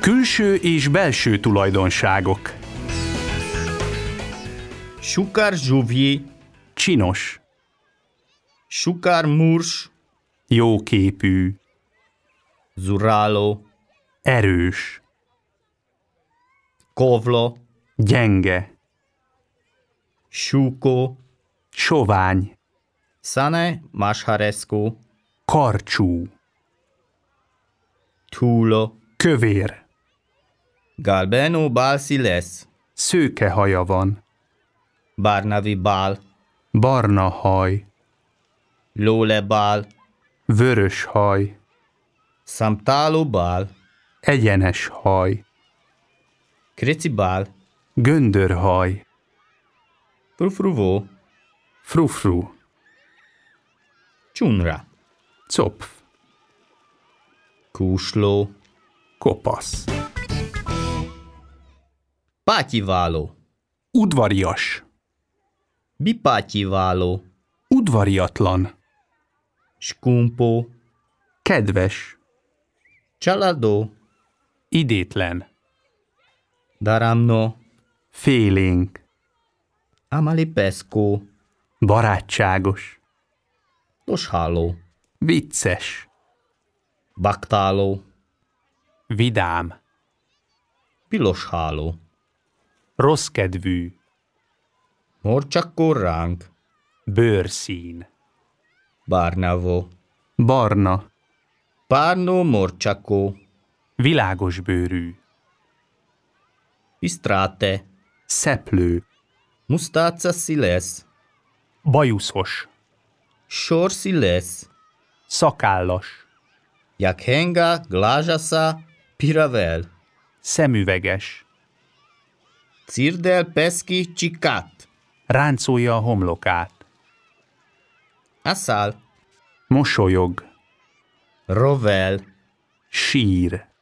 Külső és belső tulajdonságok. Sukar zsuvji, Csinos, sukar murs, jóképű, zuráló, erős, kovlo, gyenge, šuko, sovány, Sane Masharescu, karcsú, Tulo, kövér, Galbeno Balsiles, szőke haja van, Barnavi Bal, barna haj, Lole Bal, vörös haj, Samtalo Bal, egyenes haj, Kreci Bal, göndörhaj, Frufruvo, frufru, Csunra, copf, Kusló, kopasz, Pátyiváló, udvarias, Bipátyiváló, udvariatlan, Skumpó, kedves, Csaladó, idétlen, Daramno, félénk, Amalipescu, barátságos, Tosháló, vicces, Baktáló, vidám, Pilosháló, rosszkedvű, Morcsakkorránk, bőrszín, Barnavo, barna, Párnó Morcsakó, világosbőrű, Pisztráte, szeplő, Mustáca Siles, bajuszos, Sor Siles, szakállas, Jakhenga Glázsasa Piravel, szemüveges, Cirdel Peski Csikát, ráncolja a homlokát, Aszál, mosolyog, Rovel, sír,